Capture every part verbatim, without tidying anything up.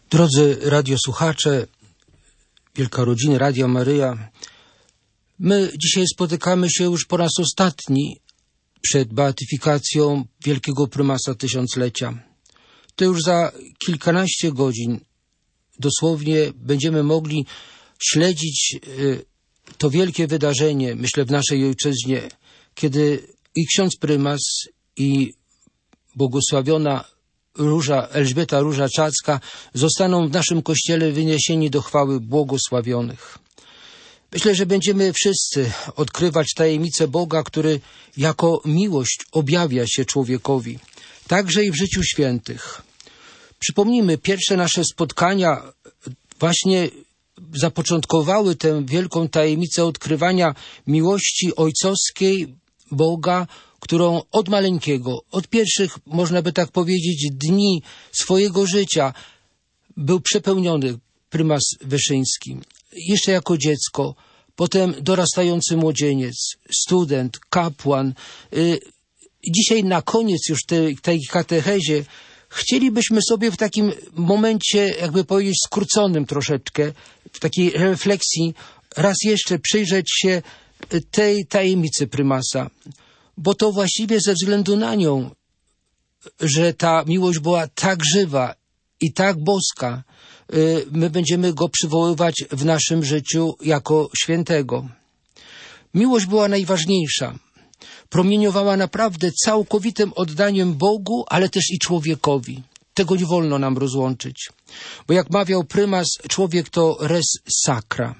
Drodzy radiosłuchacze, wielka rodzina Radia Maryja, my dzisiaj spotykamy się już po raz ostatni przed beatyfikacją wielkiego prymasa tysiąclecia. To już za kilkanaście godzin dosłownie będziemy mogli śledzić to wielkie wydarzenie, myślę, w naszej ojczyźnie, kiedy i ksiądz prymas, i błogosławiona Róża, Elżbieta Róża-Czacka zostaną w naszym kościele wyniesieni do chwały błogosławionych. Myślę, że będziemy wszyscy odkrywać tajemnicę Boga, który jako miłość objawia się człowiekowi, także i w życiu świętych. Przypomnijmy, pierwsze nasze spotkania właśnie zapoczątkowały tę wielką tajemnicę odkrywania miłości ojcowskiej Boga, którą od maleńkiego, od pierwszych, można by tak powiedzieć, dni swojego życia był przepełniony prymas Wyszyński. Jeszcze jako dziecko, potem dorastający młodzieniec, student, kapłan. Dzisiaj na koniec już tej, tej katechezie chcielibyśmy sobie w takim momencie, jakby powiedzieć, skróconym troszeczkę, w takiej refleksji raz jeszcze przyjrzeć się tej tajemnicy prymasa. Bo to właściwie ze względu na nią, że ta miłość była tak żywa i tak boska, my będziemy go przywoływać w naszym życiu jako świętego. Miłość była najważniejsza. Promieniowała naprawdę całkowitym oddaniem Bogu, ale też i człowiekowi. Tego nie wolno nam rozłączyć. Bo jak mawiał prymas, człowiek to res sacra.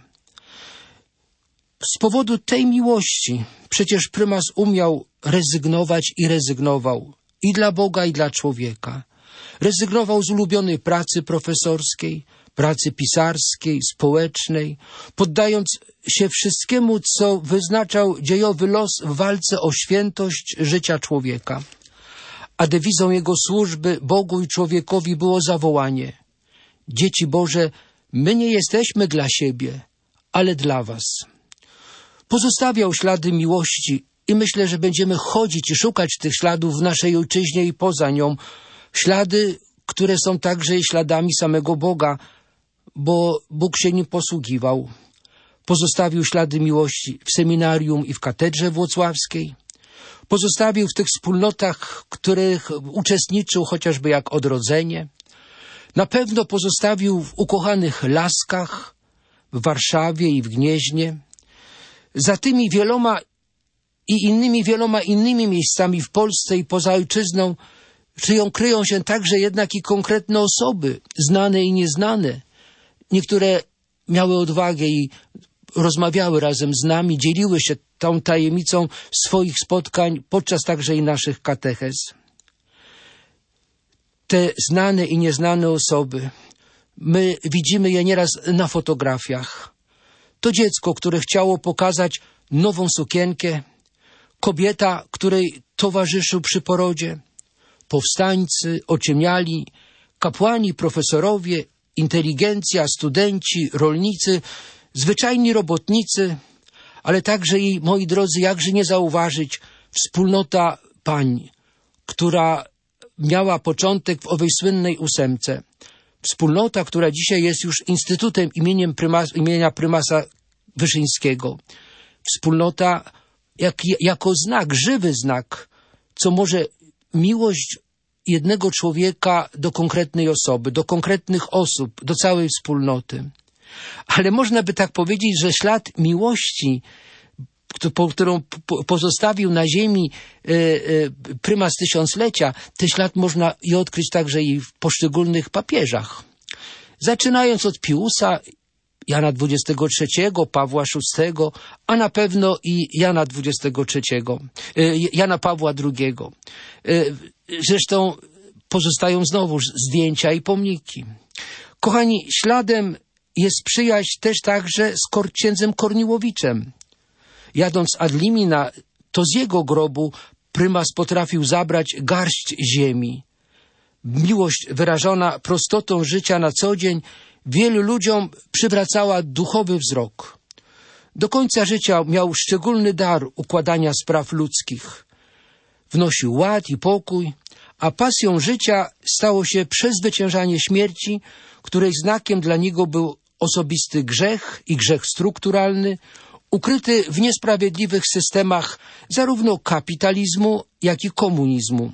Z powodu tej miłości przecież prymas umiał rezygnować i rezygnował i dla Boga, i dla człowieka. Rezygnował z ulubionej pracy profesorskiej, pracy pisarskiej, społecznej, poddając się wszystkiemu, co wyznaczał dziejowy los w walce o świętość życia człowieka. A dewizą jego służby Bogu i człowiekowi było zawołanie: dzieci Boże, my nie jesteśmy dla siebie, ale dla was. Pozostawiał ślady miłości i myślę, że będziemy chodzić i szukać tych śladów w naszej ojczyźnie i poza nią. Ślady, które są także i śladami samego Boga, bo Bóg się nim posługiwał. Pozostawił ślady miłości w seminarium i w katedrze włocławskiej. Pozostawił w tych wspólnotach, w których uczestniczył, chociażby jak Odrodzenie. Na pewno pozostawił w ukochanych Laskach, w Warszawie i w Gnieźnie. Za tymi wieloma i innymi wieloma innymi miejscami w Polsce i poza ojczyzną żyją, kryją się także jednak i konkretne osoby, znane i nieznane. Niektóre miały odwagę i rozmawiały razem z nami, dzieliły się tą tajemnicą swoich spotkań podczas także i naszych katechez. Te znane i nieznane osoby, my widzimy je nieraz na fotografiach. To dziecko, które chciało pokazać nową sukienkę, kobieta, której towarzyszył przy porodzie, powstańcy, ociemniali, kapłani, profesorowie, inteligencja, studenci, rolnicy, zwyczajni robotnicy, ale także i, moi drodzy, jakże nie zauważyć, wspólnota pań, która miała początek w owej słynnej ósemce. Wspólnota, która dzisiaj jest już instytutem imieniem prymas, imienia prymasa Wyszyńskiego. Wspólnota jak, jako znak, żywy znak, co może miłość jednego człowieka do konkretnej osoby, do konkretnych osób, do całej wspólnoty. Ale można by tak powiedzieć, że ślad miłości, którą pozostawił na ziemi prymas tysiąclecia, ten ślad można i odkryć także i w poszczególnych papieżach. Zaczynając od Piusa, Jana dwudziestego trzeciego, Pawła szóstego, a na pewno i Jana dwudziestego trzeciego, Jana Pawła drugiego. Zresztą pozostają znowu zdjęcia i pomniki. Kochani, śladem jest przyjaźń też także z księdzem Korniłowiczem. Jadąc ad limina, to z jego grobu prymas potrafił zabrać garść ziemi. Miłość wyrażona prostotą życia na co dzień wielu ludziom przywracała duchowy wzrok. Do końca życia miał szczególny dar układania spraw ludzkich. Wnosił ład i pokój, a pasją życia stało się przezwyciężanie śmierci, której znakiem dla niego był osobisty grzech i grzech strukturalny, ukryty w niesprawiedliwych systemach zarówno kapitalizmu, jak i komunizmu.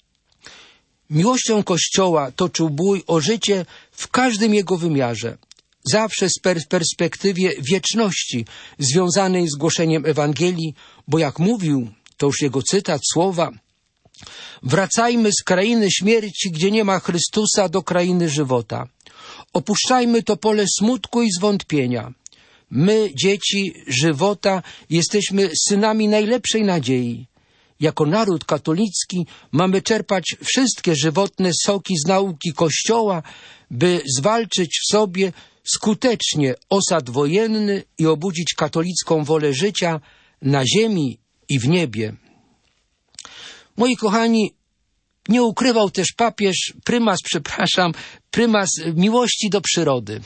Miłością Kościoła toczył bój o życie w każdym jego wymiarze, zawsze z per- perspektywie wieczności związanej z głoszeniem Ewangelii, bo jak mówił, to już jego cytat, słowa: wracajmy z krainy śmierci, gdzie nie ma Chrystusa, do krainy żywota. Opuszczajmy to pole smutku i zwątpienia. My, dzieci żywota, jesteśmy synami najlepszej nadziei. Jako naród katolicki mamy czerpać wszystkie żywotne soki z nauki Kościoła, by zwalczyć w sobie skutecznie osad wojenny i obudzić katolicką wolę życia na ziemi i w niebie. Moi kochani, nie ukrywał też papież, prymas, przepraszam, prymas miłości do przyrody.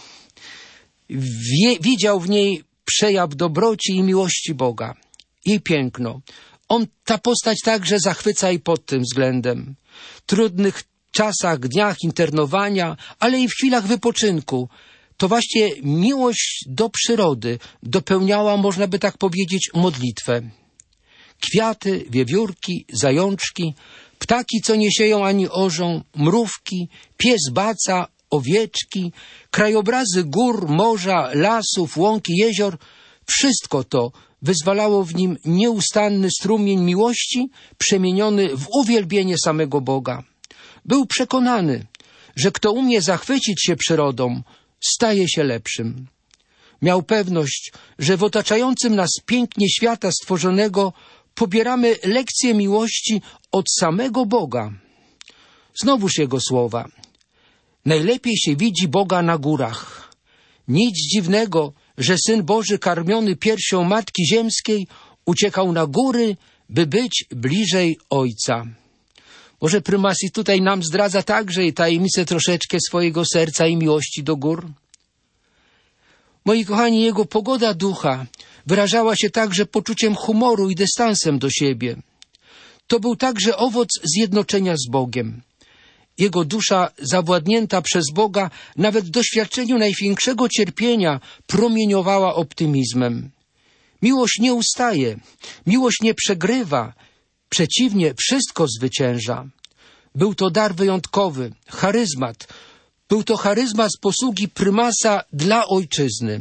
Wie, widział w niej przejaw dobroci i miłości Boga. Jej piękno. On, ta postać także zachwyca i pod tym względem. W trudnych czasach, dniach internowania, ale i w chwilach wypoczynku, to właśnie miłość do przyrody dopełniała, można by tak powiedzieć, modlitwę. Kwiaty, wiewiórki, zajączki, ptaki, co nie sieją ani orzą, mrówki, pies baca, owieczki, krajobrazy gór, morza, lasów, łąk i jezior, wszystko to wyzwalało w nim nieustanny strumień miłości, przemieniony w uwielbienie samego Boga. Był przekonany, że kto umie zachwycić się przyrodą, staje się lepszym. Miał pewność, że w otaczającym nas pięknie świata stworzonego pobieramy lekcję miłości od samego Boga. Znowuż jego słowa. Najlepiej się widzi Boga na górach. Nic dziwnego, że Syn Boży karmiony piersią Matki Ziemskiej uciekał na góry, by być bliżej Ojca. Może prymas i tutaj nam zdradza także i tajemnicę troszeczkę swojego serca i miłości do gór? Moi kochani, jego pogoda ducha wyrażała się także poczuciem humoru i dystansem do siebie. To był także owoc zjednoczenia z Bogiem. Jego dusza, zawładnięta przez Boga, nawet w doświadczeniu największego cierpienia, promieniowała optymizmem. Miłość nie ustaje, miłość nie przegrywa, przeciwnie, wszystko zwycięża. Był to dar wyjątkowy, charyzmat. Był to charyzmat z posługi prymasa dla ojczyzny.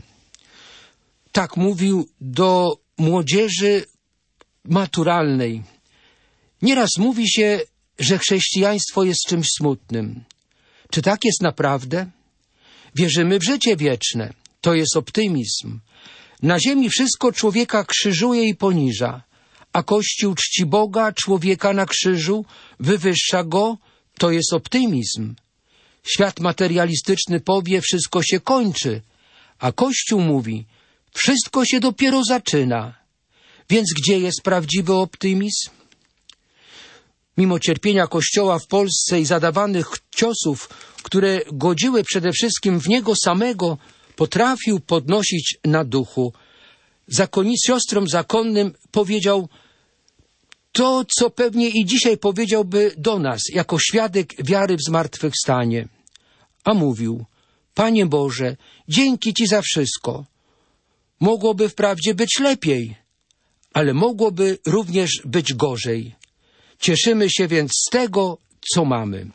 Tak mówił do młodzieży maturalnej. Nieraz mówi się, że chrześcijaństwo jest czymś smutnym. Czy tak jest naprawdę? Wierzymy w życie wieczne. To jest optymizm. Na ziemi wszystko człowieka krzyżuje i poniża, a Kościół czci Boga, człowieka na krzyżu, wywyższa go. To jest optymizm. Świat materialistyczny powie, wszystko się kończy, a Kościół mówi, wszystko się dopiero zaczyna. Więc gdzie jest prawdziwy optymizm? Mimo cierpienia Kościoła w Polsce i zadawanych ciosów, które godziły przede wszystkim w niego samego, potrafił podnosić na duchu. Zakonnic siostrom zakonnym powiedział to, co pewnie i dzisiaj powiedziałby do nas, jako świadek wiary w zmartwychwstanie. A mówił, Panie Boże, dzięki Ci za wszystko. Mogłoby wprawdzie być lepiej, ale mogłoby również być gorzej. Cieszymy się więc z tego, co mamy.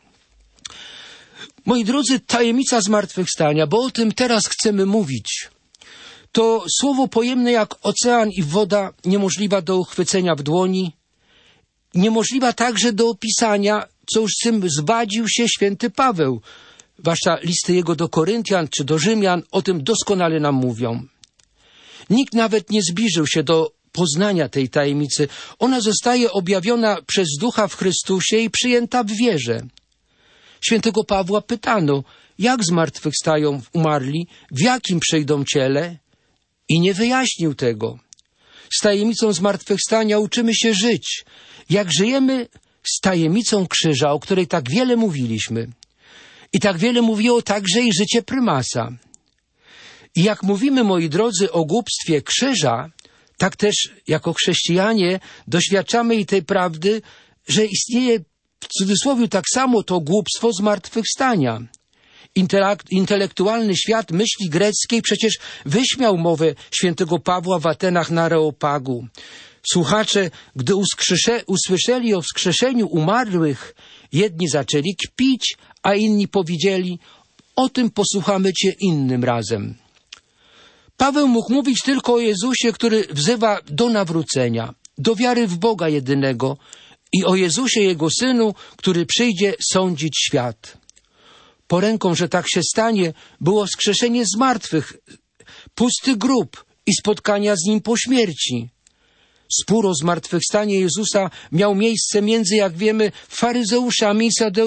Moi drodzy, tajemnica zmartwychwstania, bo o tym teraz chcemy mówić. To słowo pojemne jak ocean i woda, niemożliwa do uchwycenia w dłoni, niemożliwa także do opisania, co już czym zwadził się święty Paweł. Zwłaszcza listy jego do Koryntian czy do Rzymian o tym doskonale nam mówią. Nikt nawet nie zbliżył się do poznania tej tajemnicy. Ona zostaje objawiona przez Ducha w Chrystusie i przyjęta w wierze. Świętego Pawła pytano, jak zmartwychwstają umarli, w jakim przyjdą ciele, i nie wyjaśnił tego. Z tajemnicą zmartwychwstania uczymy się żyć, jak żyjemy z tajemnicą krzyża, o której tak wiele mówiliśmy. I tak wiele mówiło także i życie prymasa. I jak mówimy, moi drodzy, o głupstwie krzyża, tak też jako chrześcijanie doświadczamy i tej prawdy, że istnieje W cudzysłowie tak samo to głupstwo zmartwychwstania. Intelekt, intelektualny świat myśli greckiej przecież wyśmiał mowę świętego Pawła w Atenach na Areopagu. Słuchacze, gdy uskrzesze, usłyszeli o wskrzeszeniu umarłych, jedni zaczęli kpić, a inni powiedzieli: o tym posłuchamy cię innym razem. Paweł mógł mówić tylko o Jezusie, który wzywa do nawrócenia, do wiary w Boga jedynego i o Jezusie, Jego Synu, który przyjdzie sądzić świat. Po ręką, że tak się stanie, było wskrzeszenie z martwych, pusty grób i spotkania z Nim po śmierci. Spór o zmartwychwstanie Jezusa miał miejsce między, jak wiemy, faryzeuszami i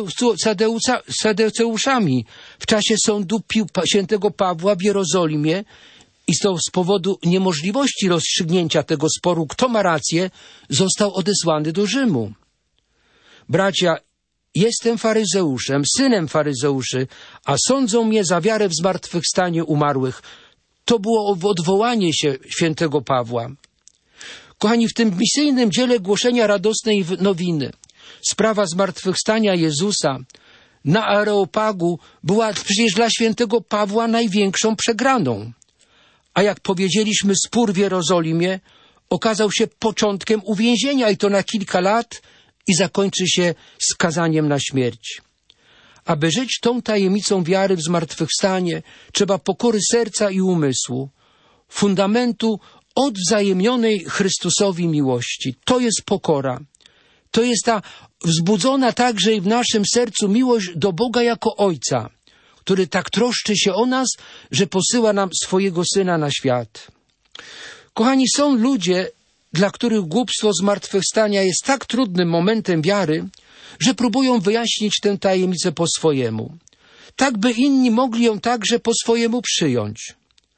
sadeuceuszami w czasie sądu świętego Pawła w Jerozolimie i to z powodu niemożliwości rozstrzygnięcia tego sporu, kto ma rację, został odesłany do Rzymu. Bracia, jestem faryzeuszem, synem faryzeuszy, a sądzą mnie za wiarę w zmartwychwstanie umarłych. To było odwołanie się świętego Pawła. Kochani, w tym misyjnym dziele głoszenia radosnej nowiny sprawa zmartwychwstania Jezusa na Areopagu była przecież dla świętego Pawła największą przegraną. A jak powiedzieliśmy, spór w Jerozolimie okazał się początkiem uwięzienia i to na kilka lat i zakończy się skazaniem na śmierć. Aby żyć tą tajemnicą wiary w zmartwychwstanie, trzeba pokory serca i umysłu, fundamentu odwzajemnionej Chrystusowi miłości. To jest pokora. To jest ta wzbudzona także i w naszym sercu miłość do Boga jako Ojca, który tak troszczy się o nas, że posyła nam swojego Syna na świat. Kochani, są ludzie, dla których głupstwo zmartwychwstania jest tak trudnym momentem wiary, że próbują wyjaśnić tę tajemnicę po swojemu, tak by inni mogli ją także po swojemu przyjąć.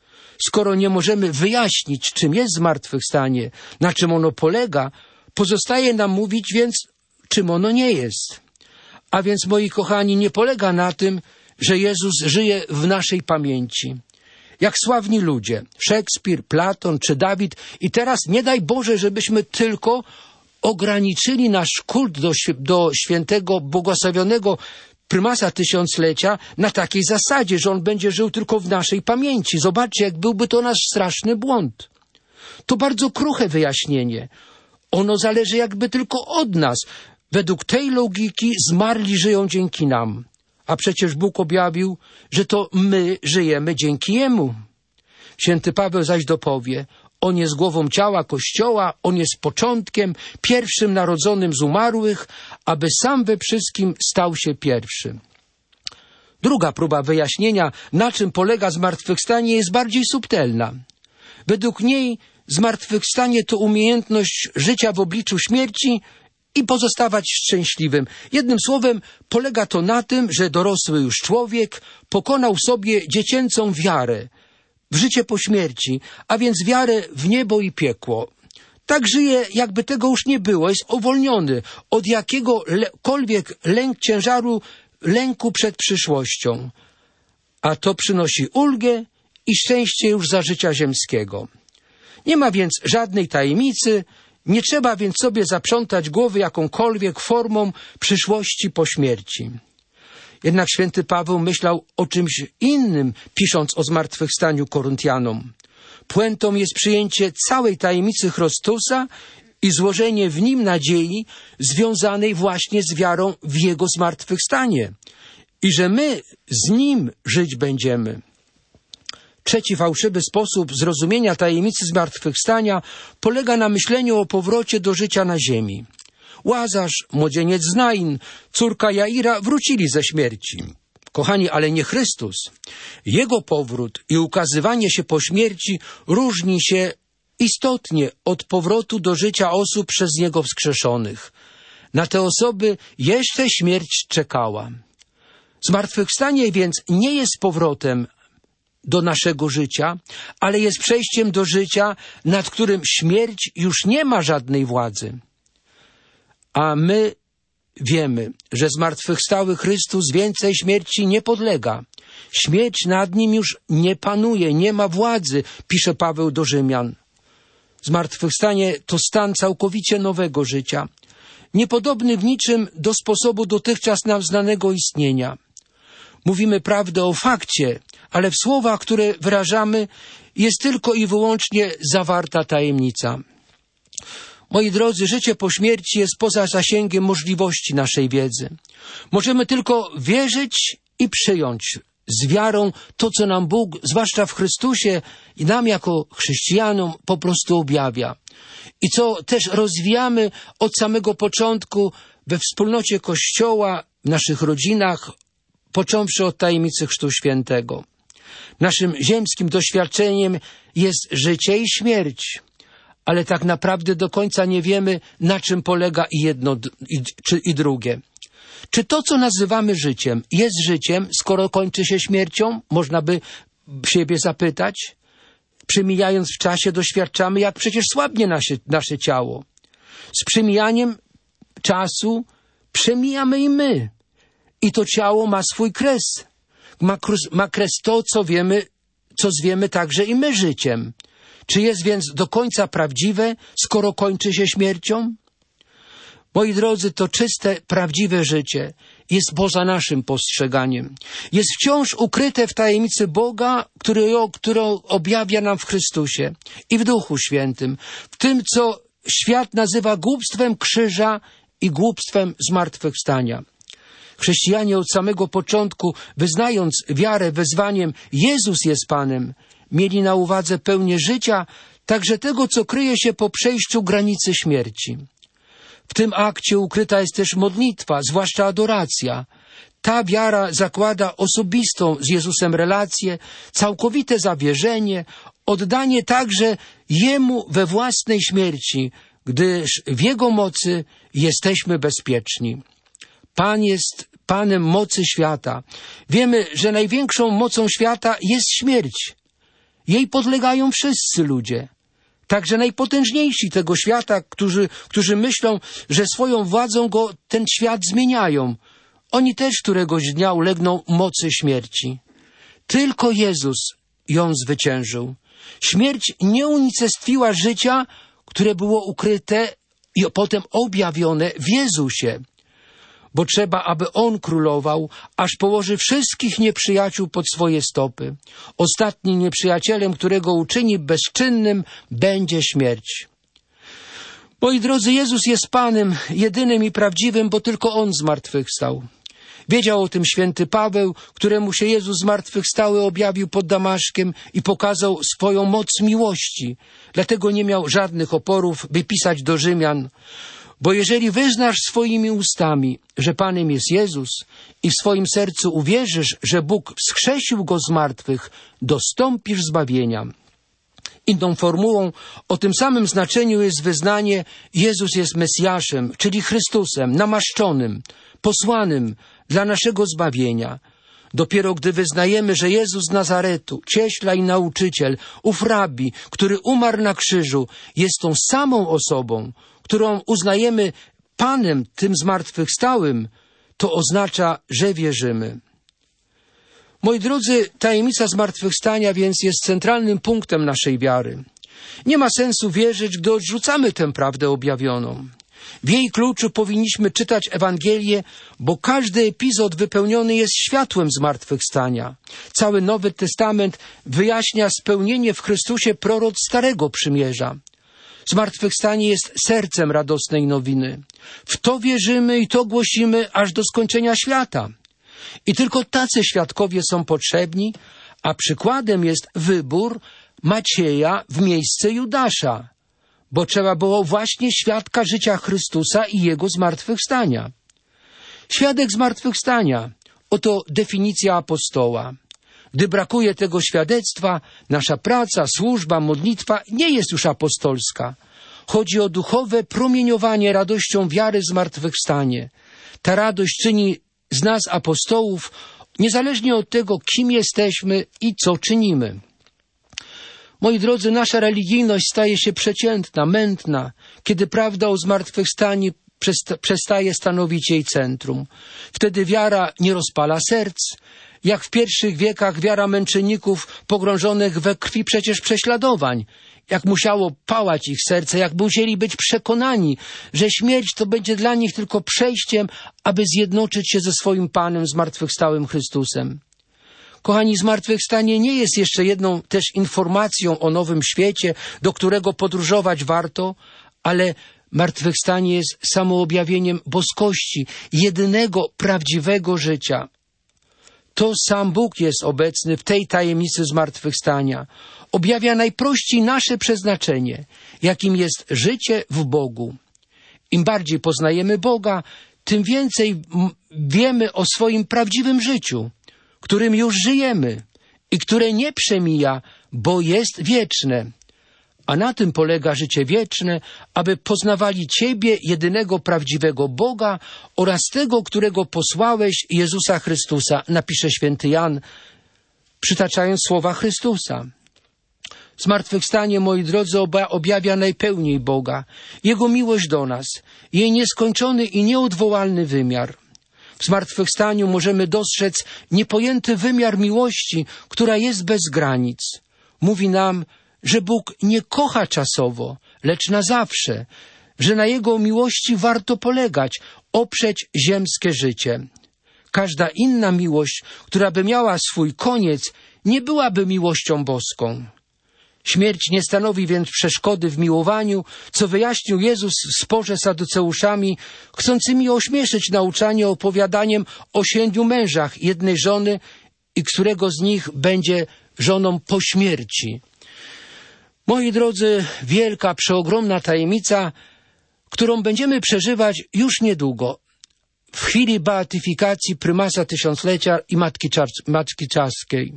Skoro nie możemy wyjaśnić, czym jest zmartwychwstanie, na czym ono polega, pozostaje nam mówić więc, czym ono nie jest. A więc, moi kochani, nie polega na tym, że Jezus żyje w naszej pamięci. Jak sławni ludzie, Szekspir, Platon czy Dawid. I teraz nie daj Boże, żebyśmy tylko ograniczyli nasz kult do, do świętego, błogosławionego prymasa tysiąclecia na takiej zasadzie, że on będzie żył tylko w naszej pamięci. Zobaczcie, jak byłby to nasz straszny błąd. To bardzo kruche wyjaśnienie. Ono zależy jakby tylko od nas. Według tej logiki zmarli żyją dzięki nam. A przecież Bóg objawił, że to my żyjemy dzięki Jemu. Święty Paweł zaś dopowie: On jest głową ciała Kościoła, On jest początkiem, pierwszym narodzonym z umarłych, aby sam we wszystkim stał się pierwszym. Druga próba wyjaśnienia, na czym polega zmartwychwstanie, jest bardziej subtelna. Według niej zmartwychwstanie to umiejętność życia w obliczu śmierci i pozostawać szczęśliwym. Jednym słowem, polega to na tym, że dorosły już człowiek pokonał sobie dziecięcą wiarę w życie po śmierci, a więc wiarę w niebo i piekło. Tak żyje, jakby tego już nie było, jest uwolniony od jakiegokolwiek lęk, ciężaru, lęku przed przyszłością. A to przynosi ulgę i szczęście już za życia ziemskiego. Nie ma więc żadnej tajemnicy, nie trzeba więc sobie zaprzątać głowy jakąkolwiek formą przyszłości po śmierci. Jednak święty Paweł myślał o czymś innym, pisząc o zmartwychwstaniu Koryntianom. Puentą jest przyjęcie całej tajemnicy Chrystusa i złożenie w Nim nadziei związanej właśnie z wiarą w Jego zmartwychwstanie i że my z Nim żyć będziemy. Trzeci fałszywy sposób zrozumienia tajemnicy zmartwychwstania polega na myśleniu o powrocie do życia na ziemi. Łazarz, młodzieniec z Nain, córka Jaira wrócili ze śmierci. Kochani, ale nie Chrystus. Jego powrót i ukazywanie się po śmierci różni się istotnie od powrotu do życia osób przez Niego wskrzeszonych. Na te osoby jeszcze śmierć czekała. Zmartwychwstanie więc nie jest powrotem do naszego życia, ale jest przejściem do życia, nad którym śmierć już nie ma żadnej władzy. A my wiemy, że zmartwychwstały Chrystus więcej śmierci nie podlega. Śmierć nad Nim już nie panuje, nie ma władzy, pisze Paweł do Rzymian. Zmartwychwstanie to stan całkowicie nowego życia. niepodobny w niczym do sposobu dotychczas nam znanego istnienia. Mówimy prawdę o fakcie, ale w słowach, które wyrażamy, jest tylko i wyłącznie zawarta tajemnica. Moi drodzy, życie po śmierci jest poza zasięgiem możliwości naszej wiedzy. Możemy tylko wierzyć i przyjąć z wiarą to, co nam Bóg, zwłaszcza w Chrystusie i nam jako chrześcijanom, po prostu objawia. I co też rozwijamy od samego początku we wspólnocie Kościoła, w naszych rodzinach, począwszy od tajemnicy Chrztu Świętego. Naszym ziemskim doświadczeniem jest życie i śmierć, ale tak naprawdę do końca nie wiemy, na czym polega i jedno i, czy, i drugie. Czy to, co nazywamy życiem, jest życiem, skoro kończy się śmiercią? Można by siebie zapytać. Przemijając w czasie doświadczamy, jak przecież słabnie nasze, nasze ciało. Z przemijaniem czasu przemijamy i my. I to ciało ma swój kres. Ma, ma kres to, co wiemy, co zwiemy także i my życiem. Czy jest więc do końca prawdziwe, skoro kończy się śmiercią? Moi drodzy, to czyste, prawdziwe życie jest poza naszym postrzeganiem. Jest wciąż ukryte w tajemnicy Boga, który, którą objawia nam w Chrystusie i w Duchu Świętym. W tym, co świat nazywa głupstwem krzyża i głupstwem zmartwychwstania. Chrześcijanie od samego początku, wyznając wiarę wezwaniem Jezus jest Panem, mieli na uwadze pełnię życia, także tego, co kryje się po przejściu granicy śmierci. W tym akcie ukryta jest też modlitwa, zwłaszcza adoracja. Ta wiara zakłada osobistą z Jezusem relację, całkowite zawierzenie, oddanie także Jemu we własnej śmierci, gdyż w Jego mocy jesteśmy bezpieczni. Pan jest Panem mocy świata. Wiemy, że największą mocą świata jest śmierć. Jej podlegają wszyscy ludzie. Także najpotężniejsi tego świata, którzy, którzy myślą, że swoją władzą go ten świat zmieniają. Oni też któregoś dnia ulegną mocy śmierci. Tylko Jezus ją zwyciężył. Śmierć nie unicestwiła życia, które było ukryte i potem objawione w Jezusie. Bo trzeba, aby On królował, aż położy wszystkich nieprzyjaciół pod swoje stopy. Ostatnim nieprzyjacielem, którego uczyni bezczynnym, będzie śmierć. Moi drodzy, Jezus jest Panem, jedynym i prawdziwym, bo tylko On zmartwychwstał. Wiedział o tym święty Paweł, któremu się Jezus zmartwychwstały objawił pod Damaszkiem i pokazał swoją moc miłości. Dlatego nie miał żadnych oporów, by pisać do Rzymian. Bo jeżeli wyznasz swoimi ustami, że Panem jest Jezus i w swoim sercu uwierzysz, że Bóg wskrzesił Go z martwych, dostąpisz zbawienia. Inną formułą o tym samym znaczeniu jest wyznanie: Jezus jest Mesjaszem, czyli Chrystusem, namaszczonym, posłanym dla naszego zbawienia. Dopiero gdy wyznajemy, że Jezus z Nazaretu, cieśla i nauczyciel, ów rabbi, który umarł na krzyżu, jest tą samą osobą, którą uznajemy Panem, tym zmartwychwstałym, to oznacza, że wierzymy. Moi drodzy, tajemnica zmartwychwstania więc jest centralnym punktem naszej wiary. Nie ma sensu wierzyć, gdy odrzucamy tę prawdę objawioną. W jej kluczu powinniśmy czytać Ewangelię, bo każdy epizod wypełniony jest światłem zmartwychwstania. Cały Nowy Testament wyjaśnia spełnienie w Chrystusie proroc Starego Przymierza. Zmartwychwstanie jest sercem radosnej nowiny. W to wierzymy i to głosimy aż do skończenia świata. I tylko tacy świadkowie są potrzebni, a przykładem jest wybór Macieja w miejsce Judasza, bo trzeba było właśnie świadka życia Chrystusa i Jego zmartwychwstania. Świadek zmartwychwstania, oto definicja apostoła. Gdy brakuje tego świadectwa, nasza praca, służba, modlitwa nie jest już apostolska. Chodzi o duchowe promieniowanie radością wiary zmartwychwstanie. Ta radość czyni z nas apostołów, niezależnie od tego, kim jesteśmy i co czynimy. Moi drodzy, nasza religijność staje się przeciętna, mętna, kiedy prawda o zmartwychwstaniu przestaje stanowić jej centrum. Wtedy wiara nie rozpala serc, jak w pierwszych wiekach wiara męczenników pogrążonych we krwi przecież prześladowań jak musiało pałać ich serce, jak musieli być przekonani, że śmierć to będzie dla nich tylko przejściem, aby zjednoczyć się ze swoim Panem zmartwychwstałym Chrystusem. Kochani, zmartwychwstanie nie jest jeszcze jedną też informacją o nowym świecie, do którego podróżować warto, ale zmartwychwstanie jest samoobjawieniem boskości, jedynego prawdziwego życia. To sam Bóg jest obecny w tej tajemnicy zmartwychwstania. Objawia najprościej nasze przeznaczenie, jakim jest życie w Bogu. Im bardziej poznajemy Boga, tym więcej wiemy o swoim prawdziwym życiu, którym już żyjemy i które nie przemija, bo jest wieczne. A na tym polega życie wieczne, aby poznawali Ciebie, jedynego prawdziwego Boga oraz tego, którego posłałeś, Jezusa Chrystusa, napisze święty Jan, przytaczając słowa Chrystusa. Zmartwychwstanie, moi drodzy, objawia najpełniej Boga, Jego miłość do nas, jej nieskończony i nieodwołalny wymiar. W zmartwychwstaniu możemy dostrzec niepojęty wymiar miłości, która jest bez granic. Mówi nam, że Bóg nie kocha czasowo, lecz na zawsze, że na Jego miłości warto polegać, oprzeć ziemskie życie. Każda inna miłość, która by miała swój koniec, nie byłaby miłością boską. Śmierć nie stanowi więc przeszkody w miłowaniu, co wyjaśnił Jezus w sporze z saduceuszami, chcącymi ośmieszyć nauczanie opowiadaniem o siedmiu mężach jednej żony i którego z nich będzie żoną po śmierci. Moi drodzy, wielka, przeogromna tajemnica, którą będziemy przeżywać już niedługo, w chwili beatyfikacji prymasa tysiąclecia i Matki, Czar- Matki Czaskiej.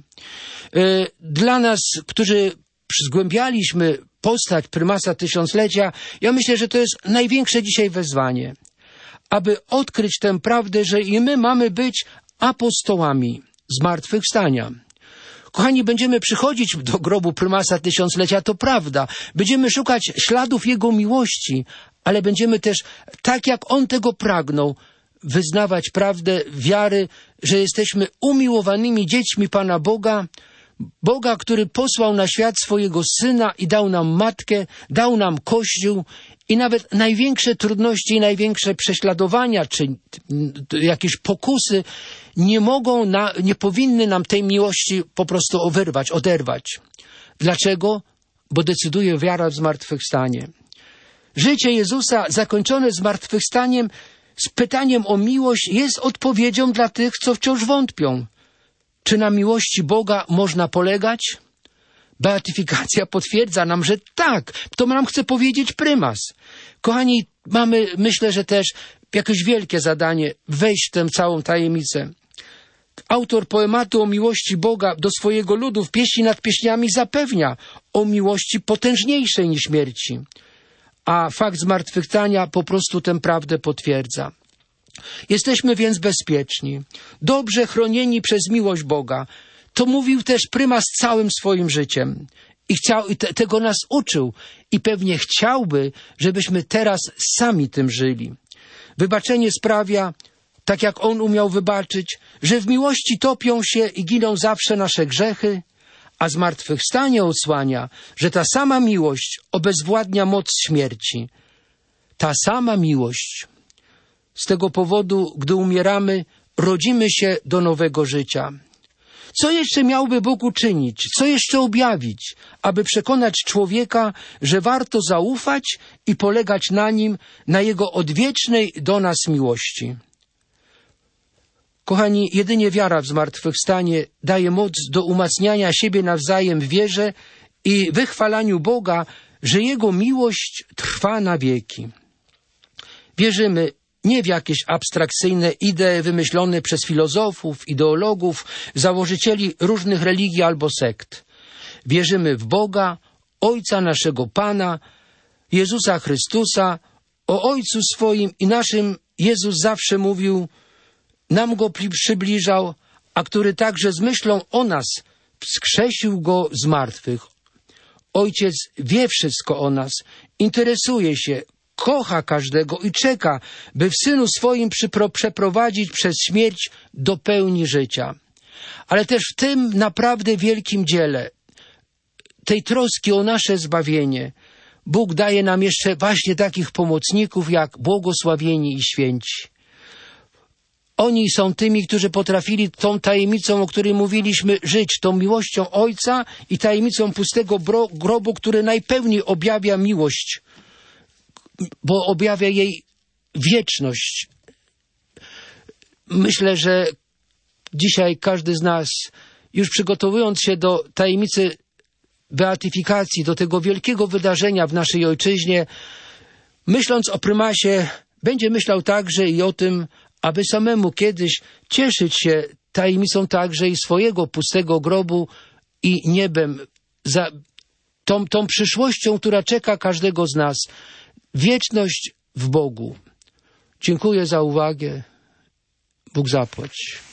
Dla nas, którzy zgłębialiśmy postać prymasa tysiąclecia, ja myślę, że to jest największe dzisiaj wezwanie, aby odkryć tę prawdę, że i my mamy być apostołami zmartwychwstania. Kochani, będziemy przychodzić do grobu prymasa tysiąclecia, to prawda. Będziemy szukać śladów Jego miłości, ale będziemy też, tak jak On tego pragnął, wyznawać prawdę wiary, że jesteśmy umiłowanymi dziećmi Pana Boga, Boga, który posłał na świat swojego Syna i dał nam Matkę, dał nam Kościół i nawet największe trudności i największe prześladowania czy jakieś pokusy nie mogą, na, nie powinny nam tej miłości po prostu wyrwać, oderwać. Dlaczego? Bo decyduje wiara w zmartwychwstanie. Życie Jezusa zakończone zmartwychwstaniem z pytaniem o miłość jest odpowiedzią dla tych, co wciąż wątpią. Czy na miłości Boga można polegać? Beatyfikacja potwierdza nam, że tak. To nam chce powiedzieć prymas. Kochani, mamy, myślę, że też jakieś wielkie zadanie wejść w tę całą tajemnicę. Autor poematu o miłości Boga do swojego ludu w pieśni nad pieśniami zapewnia o miłości potężniejszej niż śmierci. A fakt zmartwychwstania po prostu tę prawdę potwierdza. Jesteśmy więc bezpieczni, dobrze chronieni przez miłość Boga. To mówił też prymas całym swoim życiem. I, chciał, i te, tego nas uczył. I pewnie chciałby, żebyśmy teraz sami tym żyli. Wybaczenie sprawia, tak jak On umiał wybaczyć, że w miłości topią się i giną zawsze nasze grzechy, a zmartwychwstanie odsłania, że ta sama miłość obezwładnia moc śmierci. Ta sama miłość. Z tego powodu, gdy umieramy, rodzimy się do nowego życia. Co jeszcze miałby Bóg uczynić? Co jeszcze objawić, aby przekonać człowieka, że warto zaufać i polegać na Nim, na Jego odwiecznej do nas miłości? Kochani, jedynie wiara w zmartwychwstanie daje moc do umacniania siebie nawzajem w wierze i wychwalaniu Boga, że Jego miłość trwa na wieki. Wierzymy nie w jakieś abstrakcyjne idee wymyślone przez filozofów, ideologów, założycieli różnych religii albo sekt. Wierzymy w Boga, Ojca naszego Pana, Jezusa Chrystusa. O Ojcu swoim i naszym Jezus zawsze mówił, nam Go przybliżał, a który także z myślą o nas wskrzesił Go z martwych. Ojciec wie wszystko o nas, interesuje się, kocha każdego i czeka, by w Synu swoim przypro- przeprowadzić przez śmierć do pełni życia. Ale też w tym naprawdę wielkim dziele tej troski o nasze zbawienie Bóg daje nam jeszcze właśnie takich pomocników jak błogosławieni i święci. Oni są tymi, którzy potrafili tą tajemnicą, o której mówiliśmy, żyć, tą miłością Ojca i tajemnicą pustego grobu, który najpełniej objawia miłość, bo objawia jej wieczność. Myślę, że dzisiaj każdy z nas, już przygotowując się do tajemnicy beatyfikacji, do tego wielkiego wydarzenia w naszej ojczyźnie, myśląc o prymasie, będzie myślał także i o tym, aby samemu kiedyś cieszyć się tajemnicą także i swojego pustego grobu i niebem, za tą, tą przyszłością, która czeka każdego z nas. Wieczność w Bogu. Dziękuję za uwagę. Bóg zapłać.